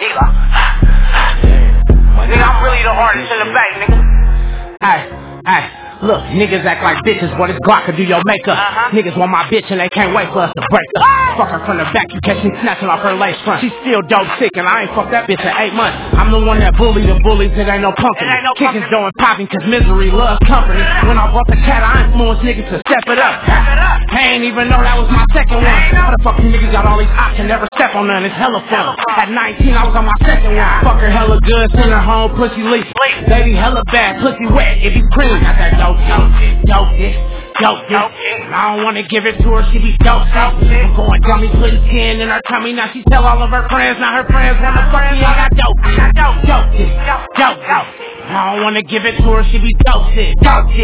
Nigga, I'm really the hardest in the back, nigga. Hey, look, niggas act like bitches, but it's Glock to do your makeup. Niggas want my bitch and they can't wait for us to break up. Fuck her from the back, you catch me snatching off her lace front. She still dope sick and I ain't fucked that bitch in 8 months. I'm the one that bully the bullies, it ain't no punkin'. Kickers going popping cause misery loves company. When I brought the cat, I influenced niggas to step it up. I ain't even know that was my second one. How the fuck you niggas got all these options, never step on none, it's hella fun. At 19, I was on my second one. Fuck her hella good, send her home, pussy leak. Baby hella bad, pussy wet, if you cream. Got that dope shit. I don't wanna give it to her, she be dope. I'm going dummy, putting 10 in her tummy. Now she tell all of her friends, now her friends wanna fuck me. I got dope. I don't wanna give it to her, she be dope shit.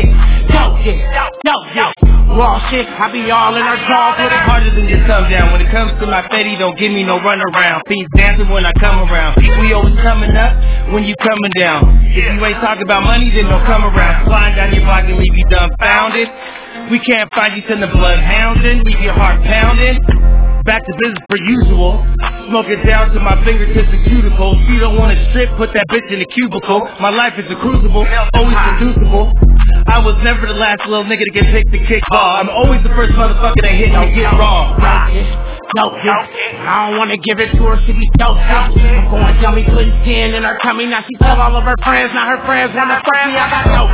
Raw shit, I be all in her jaws with it. Harder than your thumb down. When it comes to my fatty, don't give me no run around. Fiends dancing when I come around. We always coming up when you coming down. If you ain't talking about money, then don't come around. Flying down your block and leave you dumbfounded. We can't find you, send the blood hounding. Leave your heart pounding. Back to business per usual. Smoke it down to my fingertips and cuticles. If you don't want to strip, put that bitch in the cubicle. My life is a crucible, always seducible. I was never the last little nigga to get picked to kick ball. I'm always the first motherfucker that hit and get raw. I don't wanna give it to her, she be dope. I'm going dummy, putting 10 in her tummy. Now she tell all of her friends, now her friends wanna fuck me. I got dope.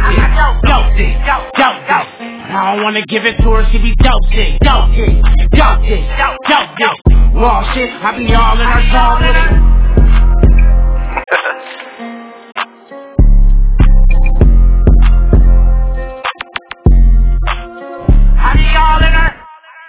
I don't wanna give it to her, she be dope. Raw shit, I be all in her jaw with it.